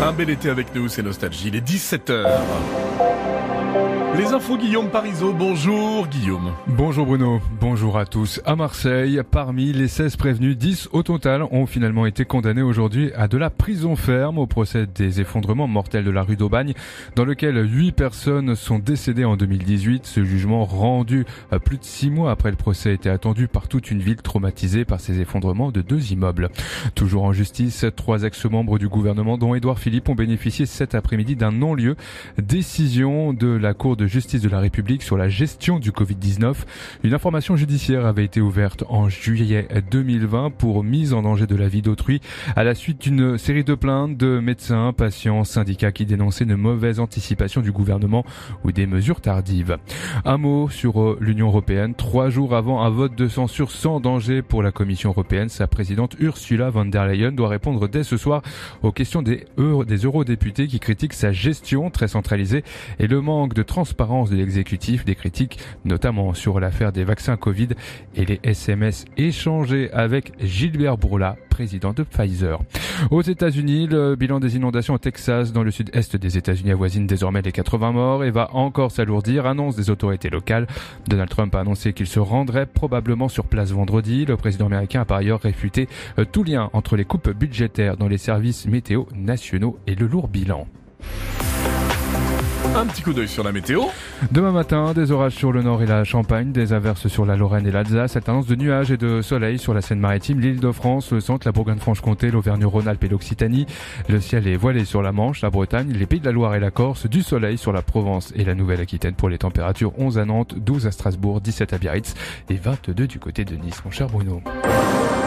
Un bel été avec nous, c'est Nostalgie, il est 17h. Les infos, Guillaume Parisot. Bonjour Guillaume. Bonjour Bruno, bonjour à tous. À Marseille, parmi les 16 prévenus, 10 au total ont finalement été condamnés aujourd'hui à de la prison ferme au procès des effondrements mortels de la rue d'Aubagne, dans lequel 8 personnes sont décédées en 2018. Ce jugement rendu plus de 6 mois après le procès était attendu par toute une ville traumatisée par ces effondrements de 2 immeubles. Toujours en justice, 3 ex-membres du gouvernement, dont Édouard Philippe, ont bénéficié cet après-midi d'un non-lieu. Décision de la Cour de justice de la République sur la gestion du Covid-19. Une information judiciaire avait été ouverte en juillet 2020 pour mise en danger de la vie d'autrui à la suite d'une série de plaintes de médecins, patients, syndicats qui dénonçaient une mauvaise anticipation du gouvernement ou des mesures tardives. Un mot sur l'Union européenne. 3 jours avant un vote de censure sans danger pour la Commission européenne, sa présidente Ursula von der Leyen doit répondre dès ce soir aux questions des eurodéputés qui critiquent sa gestion très centralisée et le manque de transparence de l'exécutif, des critiques notamment sur l'affaire des vaccins Covid et les SMS échangés avec Gilbert Bourla, président de Pfizer. Aux États-Unis, le bilan des inondations au Texas, dans le sud-est des États-Unis, avoisine désormais les 80 morts et va encore s'alourdir, annonce des autorités locales. Donald Trump a annoncé qu'il se rendrait probablement sur place vendredi. Le président américain a par ailleurs réfuté tout lien entre les coupes budgétaires dans les services météo nationaux et le lourd bilan. Un petit coup d'œil sur la météo. Demain matin, des orages sur le nord et la Champagne, des averses sur la Lorraine et l'Alsace, alternance de nuages et de soleil sur la Seine-Maritime, l'Île-de-France, le centre, la Bourgogne-Franche-Comté, l'Auvergne-Rhône-Alpes et l'Occitanie. Le ciel est voilé sur la Manche, la Bretagne, les Pays de la Loire et la Corse, du soleil sur la Provence et la Nouvelle-Aquitaine pour les températures. 11 à Nantes, 12 à Strasbourg, 17 à Biarritz et 22 du côté de Nice, mon cher Bruno.